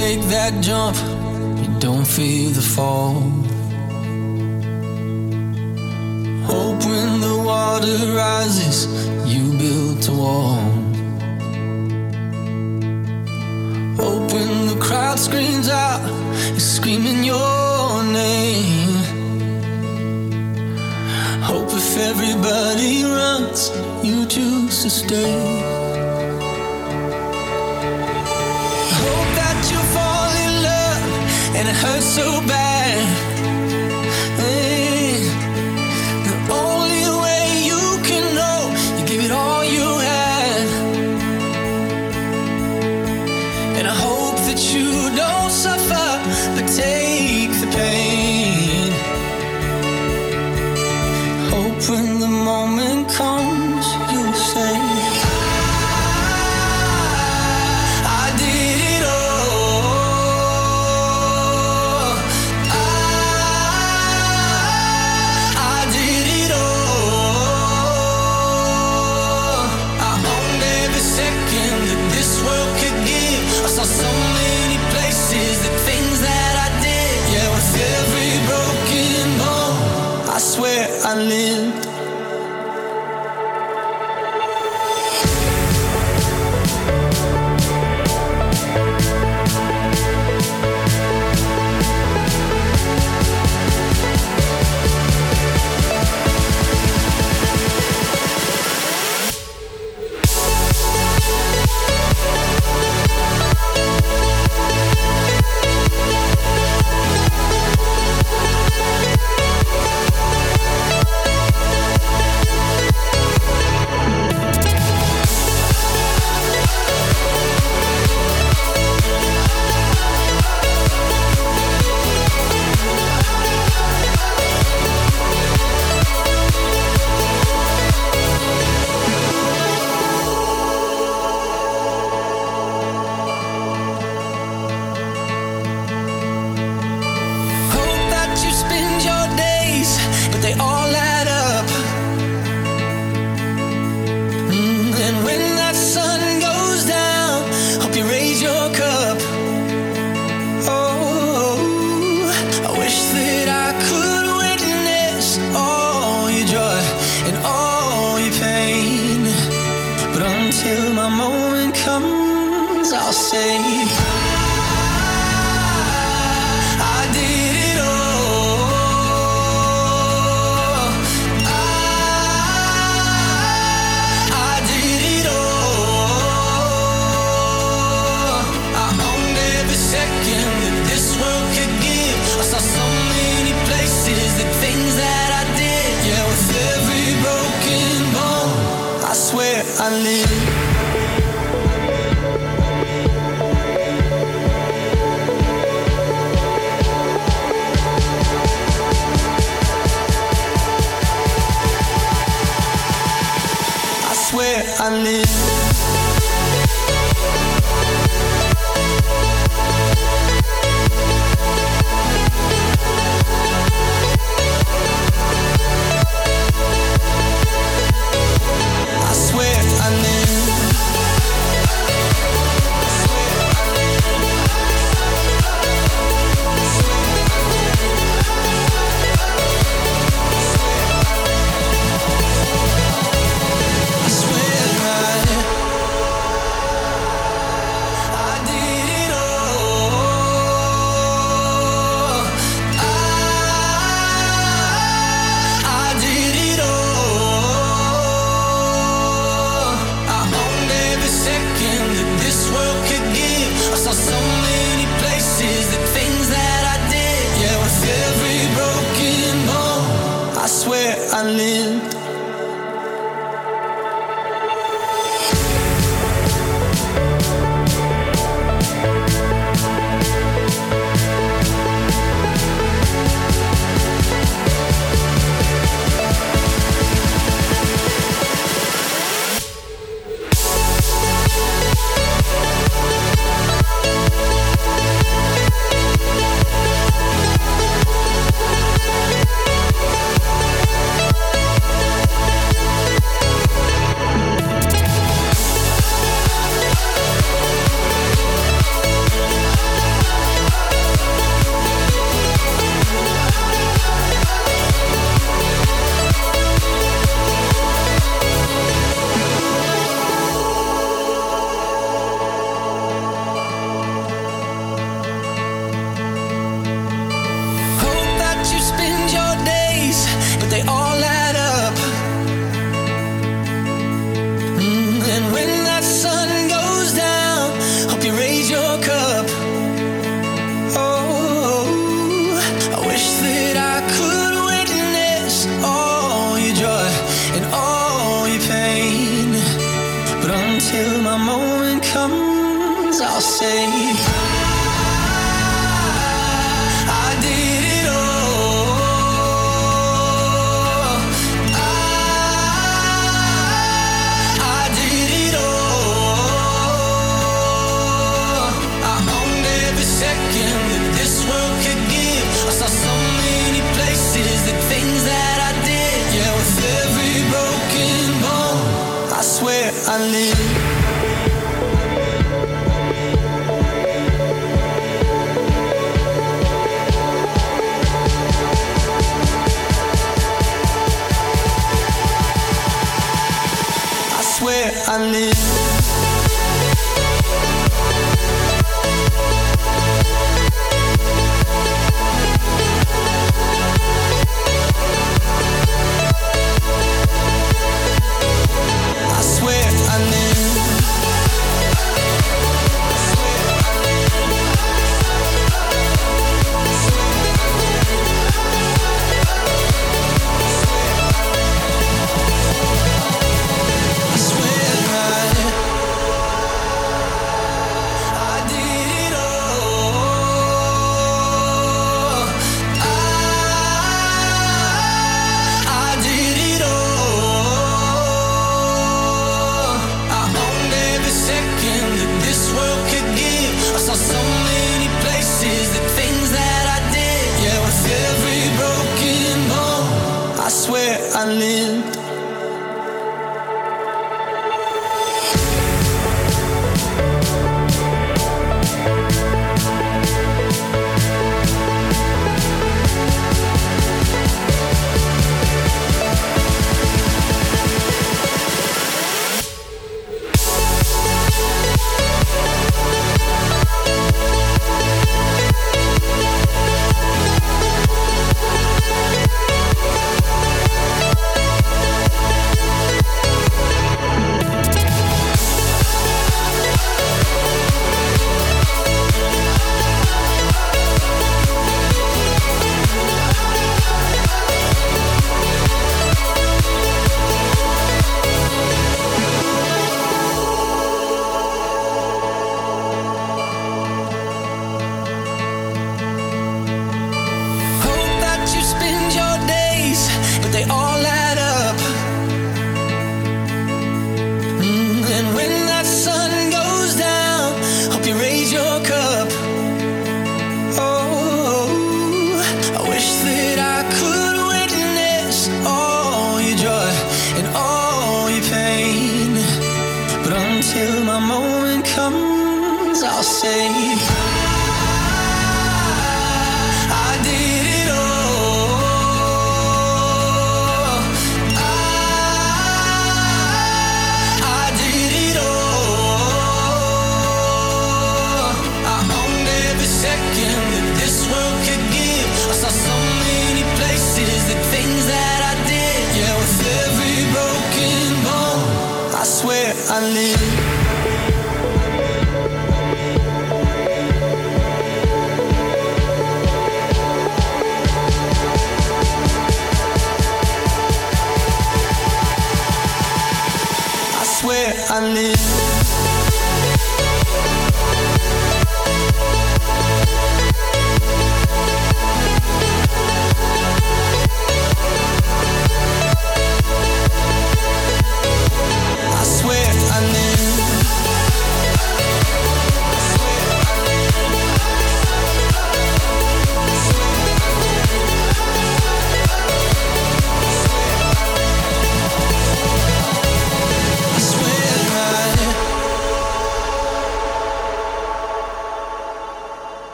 take that jump, you don't fear the fall. Hope when the water rises, you built a wall. Hope when the crowd screams out, you're screaming your name. Hope if everybody runs, you choose to stay. Hope that you fall in love and it hurts so bad. Hey, the only way you can know, you give it all you had. And I hope that you don't suffer, but take the pain. Hope when the moment comes, you'll say, I did it all. I did it all. I owned every second that this world could give. I saw so many places, the things that I did. Yeah, with every broken bone, I swear I lived. Till my moment comes, I'll say, I did it all. I did it all. I owned every second that this world could give. I saw so many places, the things that I did. Yeah, with every broken bone, I swear I live. I live. I lived. say I did it all. I did it all. I owned every second that this world could give. I saw so many places, the things that I did. Yeah, with every broken bone, I swear I live. I live. I swear I live. I lived. Till my moment comes, I'll say I did it all. I did it all. I owned every second that this world could give. I saw so many places, the things that I did. Yeah, with every broken bone, I swear I live.